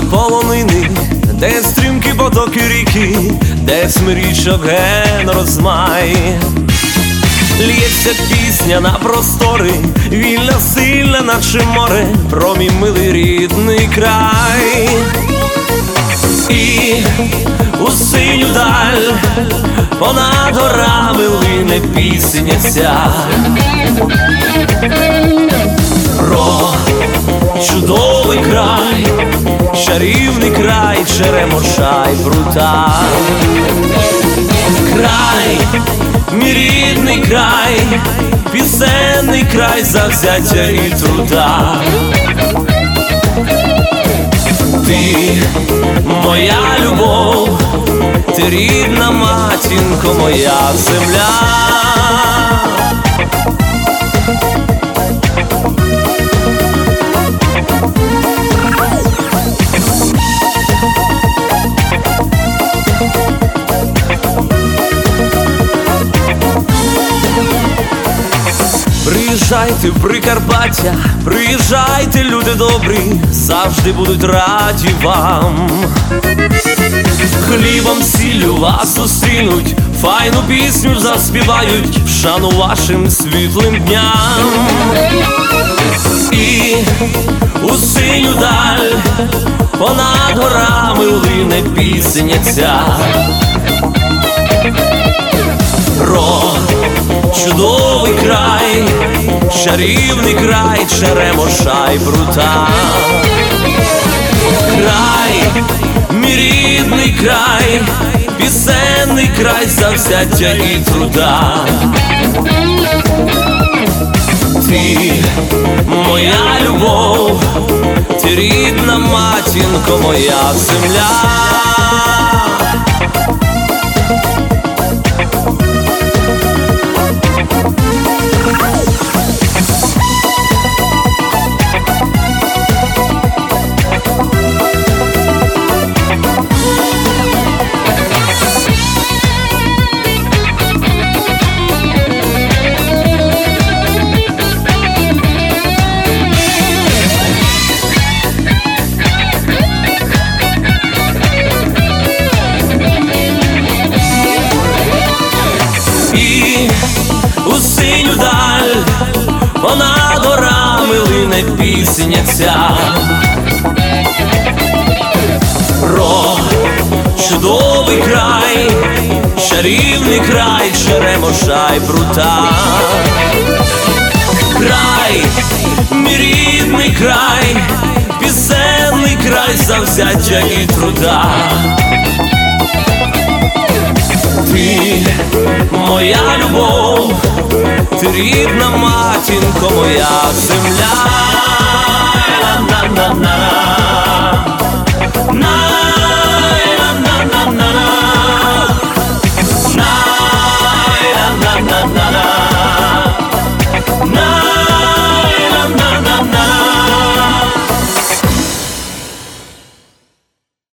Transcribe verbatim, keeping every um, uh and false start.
полонини, де стрімкі потоки ріки, де смирічок ген розмай. Лється пісня на простори, вільна, сильна, наче море, про мій милий рідний край. І у синю даль понад горами лине пісня ця про чудовий край, чарівний край Черемоша й Прута. Край, мій рідний край, пісенний край завзяття і труда. Ти моя любов, ти рідна матінко, моя земля. Приїжджайте в Прикарпаття, приїжджайте, люди добрі, завжди будуть раді вам. Хлібом, сіллю вас зустрінуть, файну пісню заспівають в шану вашим світлим дням. І у синю даль понад горами лине пісня ця про чудовий край, чарівний край Черемоша й Прута. Край, мій рідний край, пісенний край завзяття і труда. Ти моя любов, ти рідна матінко, моя земля. У синю даль понад горами лине пісня ця про чудовий край, чарівний край Черемоша й Прута. Край, мій рідний край, пісенний край завзяття і труда. Ти моя любов, ти рідна матінко, моя земля. На-на-на-на.